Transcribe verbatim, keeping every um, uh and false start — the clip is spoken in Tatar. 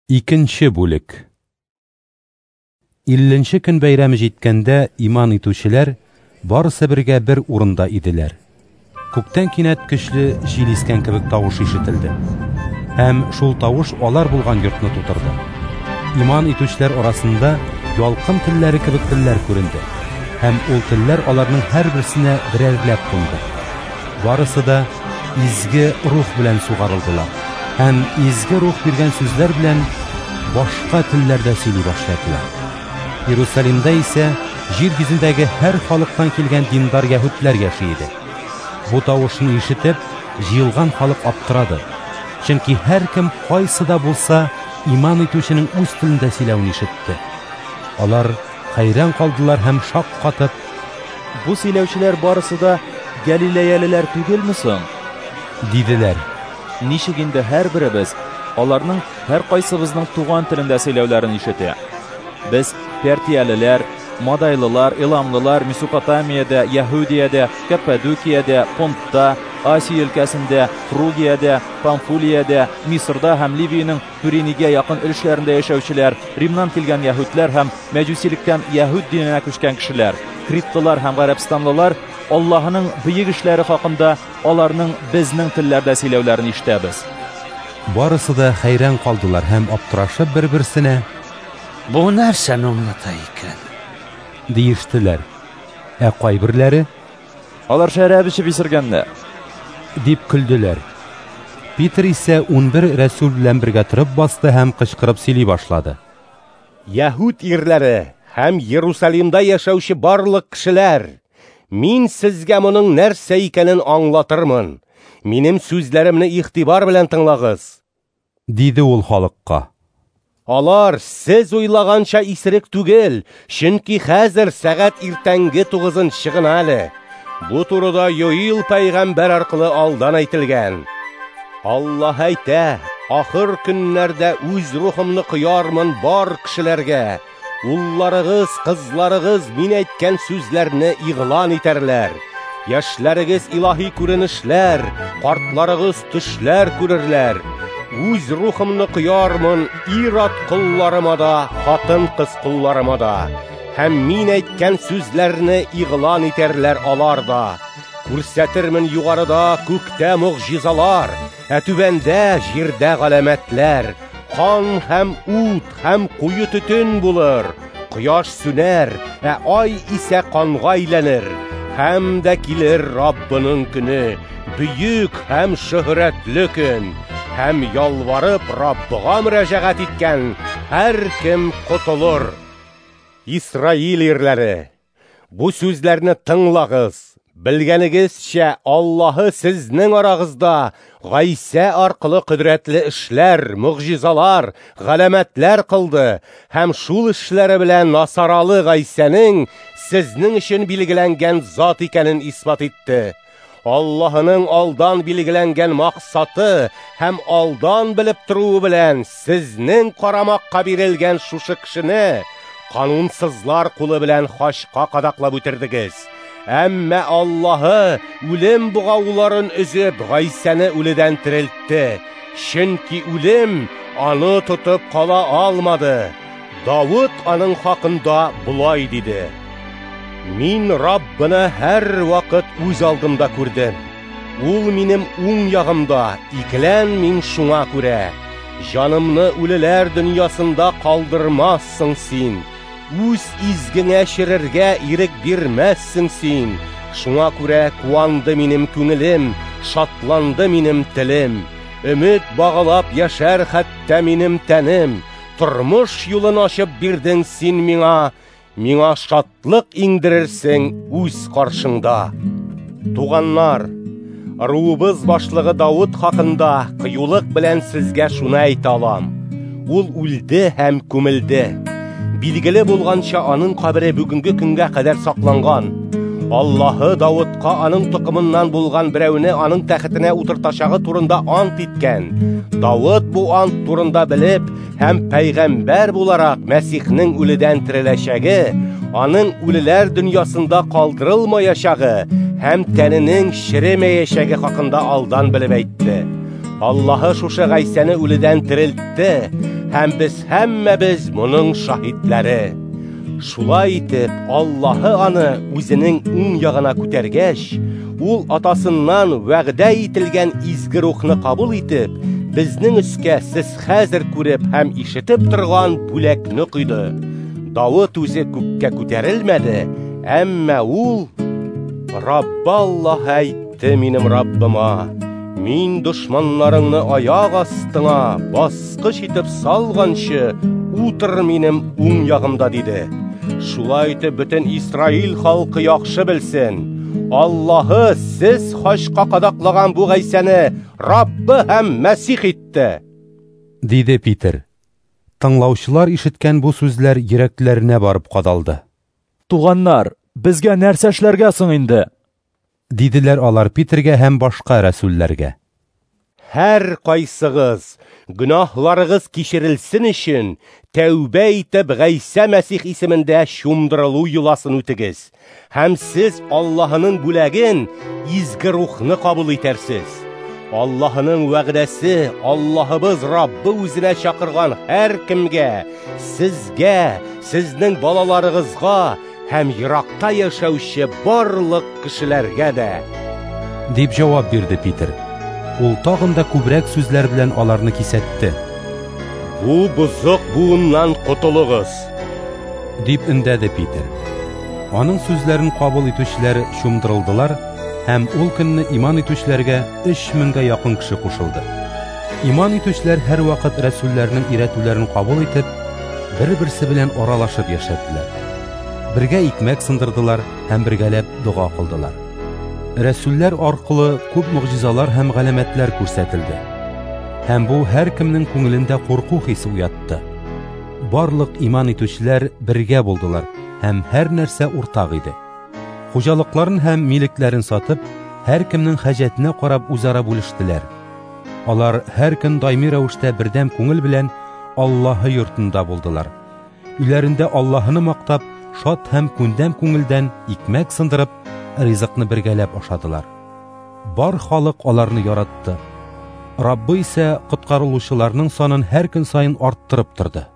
Икенче бүлек. Илленче көн бәйрәме җиткәндә иман итүчеләр барысы бергә бер урында иделәр. Күктән кинәт көчле җил искән кебек тавыш ишетелде. Һәм шул тавыш алар булган йортны тутырды. Иман итүчеләр арасында ялкын телләре кебек телләр күренде. Һәм ул телләр аларның һәрберсенә берәрләп кунды. Барысы да изге рух белән сугарылдылар. Һәм изге рух биргән сүзләр белән башка телләрдә сөйли башладылар. Иерусалимдә исә җир йөзендәге һәр халыктан килгән диндар яһүдләр яши иде. Бу тавышны ишетеп, җыелган халык аптырады. Чөнки һәркем кайсыда булса иман итүченең үз телендә сөйләвен ишетте. Алар хәйран калдылар һәм шаккатып: "Бу сөйләүчеләр барысы да Галилеялеләр түгелме соң?" диделәр. Ничек инде һәрберебез аларның һәр кайсыбызның туган телендә сөйләүләрен ишетә? Без Пертиялеләр, Мадайлылар, Иламлылар, Месопотамиядә, Яһудиядә, Каппадокиядә, Понтта, Асия өлкәсендә, Фругиядә, Памфулиядә, Мисырда һәм Ливиянең Туринигә якын өлешләрендә яшәүчеләр, Римнан килгән яһүдләр һәм мәҗүсилектән яһүд диненә күчкән кешеләр, Криттылар һәм Гарәбстанлылар Аллаһның бөек эшләре хакында аларның безнең телләрдә сөйләүләрен ишетәбез. Барысы да хәйран калдылар һәм аптырашып бер-берсенә: "Бу нәрсәне аңлата икән?" диештеләр. Ә кайберләре: "Алар шәраб эчеп исергәннәр" дип көлделәр. Питер исә унбер рәсүл белән бергә торып басты һәм кычкырып сөйли башлады: "Яһүд ирләре һәм Иерусалимда яшәүче барлык кешеләр, мин сезгә моның нәрсә икәнен аңлатырмын. Минем сүзләремне игътибар белән тыңлагыз", диде ул халыкка. "Алар сез уйлаганча исерек түгел, чөнки хәзер сәгать иртәнге тугызынчы гына әле. Бу турыда Йоил пәйгамбәр аркылы алдан әйтелгән. Аллаһ әйтә: ахыр көннәрдә үз рухымны куярмын бар кешеләргә. Улларыгыз, кызларыгыз мин әйткән сүзләрне игълан итәрләр. Яшьләрегез илаһи күренешләр, картларыгыз төшләр күрерләр. Үз рухымны куярмын ир-ат кулларыма да, хатын-кыз кулларыма да. Һәм мин әйткән сүзләрне игълан итәрләр алар да. Күрсәтермен югарыда күктә мөгъҗизалар, ә түбәндә җирдә галәмәтләр. Кан һәм ут һәм куе төтен булыр. Кояш сүнәр, ә ай исә канга әйләнер. Һәм дә килер Раббының көне, бөек һәм шөһрәтле көн. Һәм ялварып Раббыга мөрәҗәгать иткән һәр кем котылыр. Исраил ирләре, бу сүзләрне тыңлагыз. Белгәнегезчә, Аллаһы сезнең арагызда Гайса аркылы кодрәтле эшләр, мөгъҗизалар, галәмәтләр кылды һәм шул эшләре белән Насаралы Гайсаның сезнең өчен билгеләнгән зат икәнен исбат итте. Аллаһының алдан билгеләнгән максаты һәм алдан белеп торуы белән сезнең карамакка бирелгән шушы кешене канунсызлар кулы белән хачка кадаклап үтердегез. Әмма Аллаһы үлем бугауларын өзеп Гайсаны үледән терелтте. Чөнки үлем аны тотып кала алмады. Давыд аның хакында булай диде: "Мин Раббыны һәр вакыт үз алдымда күрдем. Ул минем уң ягымда, икелән мин шуңа күрә. Җанымны үлеләр дөньясында калдырмассың син. Үз изгеңә чирергә ирек бирмәссең син. Шуңа күрә куанды минем күңелем, шатланды минем телем. Өмет багылап яшәр хәтта минем тәнем. Тормыш юлын ачып бирдең син миңа. Миңа шатлык иңдерерсең үз каршыңда." Туганнар, руыбыз башлыгы Давыд хакында кыюлык белән сезгә шуны әйтә алам. Ул үлде һәм күмелде. Билгеле булганча аның кабере бүгенге көнгә кадәр сакланган. Аллаһы Давыдка аның тукымыннан булган берәүне аның тәхетенә утыртачагы турында ант иткән. Давыд бу ант турында белеп һәм пәйгамбәр буларак Мәсихнең үледән тереләчәге, аның үлеләр дөньясында калдырылмаячагы һәм тәненең черемәячәге хакында алдан белеп әйтте. Аллаһы шушы Гайсаны үледән терелтте һәм без һәммәбез моның шаһитләре. Шулай итеп, Аллаһы аны үзенең уң ягына күтәргәч, ул атасыннан вәгъдә ителгән изге рухны кабул итеп, безнең өскә сез хәзер күреп һәм ишетеп торган бүләкне куйды. Давыт үзе күккә күтәрелмәде, әмма ул Раббаллаһ әйтте минем Раббыма: «Мин дошманнарыңны аяк астыңа баскыч итеп салганчы, утыр минем уң ягымда» диде. Шулай итеп бөтен Исраил халкы яхшы белсен: Аллаһы сез хашка кадаклаган бу Гайсәне Раббы һәм Мәсих итте. Диде Питер. Тыңлаучылар ишеткән бу сүзләр йөрәкләренә барып кадалды. Туганнар, безгә нәрсә эшләргә соң инде? Диделәр алар Питергә һәм башка рәсүлләргә. Һәр кайсыгыз гөнаһларыгыз кичерелсен өчен тәүбә итеп Гайса Мәсих исемендә чумдырылу юласын үтегез, һәм сез Аллаһының бүләген, изге рухны кабул итәрсез. Аллаһының вәгъдәсе Аллаһыбыз Раббы үзенә чакырган һәр кемгә, сезгә, сезнең балаларыгызга һәм еракта яшәүче барлык кешеләргә дә. Дип җавап бирде Питер. Ул тагын да күбрәк сүзләр белән аларны кисәтте. Бу бузык буыннан котылыгыз, дип өндәде Питер. Аның сүзләрен кабул итүчеләр чумдырылдылар, һәм ул көнне иман итүчеләргә өч меңгә якын кеше кушылды. Иман итүчеләр һәр вакыт рәсүлләрнең өйрәтүләрен кабул итеп, бер-берсе белән аралашып яшәделәр. Бергә икмәк сындырдылар һәм бергәләп дуга кылдылар. Рәсүлләр аркылы күп мөгъҗизалар һәм галәмәтләр күрсәтелде. Һәм бу һәр кемнең күңелендә курку хисе уятты. Барлык иман итүчеләр бергә булдылар һәм һәр нәрсә уртак иде. Хуҗалыкларын һәм милекләрен сатып, һәр кемнең хаҗәтенә карап үзара бүлештеләр. Алар һәр көн даими рәвештә бердәм күңел белән Аллаһы йортында булдылар. Үйләрендә Аллаһыны мактап, шат һәм күндәм күңелдән икмәк сындырып, ризыкны бергәләп ашадылар. Бар халык аларны яратты. Раббы исә коткарылучыларның санын һәр көн сайын арттырып торды.